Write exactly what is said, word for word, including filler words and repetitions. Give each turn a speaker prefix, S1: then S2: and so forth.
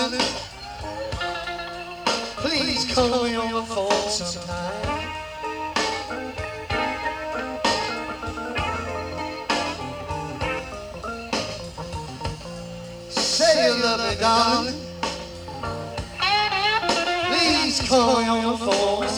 S1: darling, please call me on the phone sometime. Say you love me, darling, please call me on the phone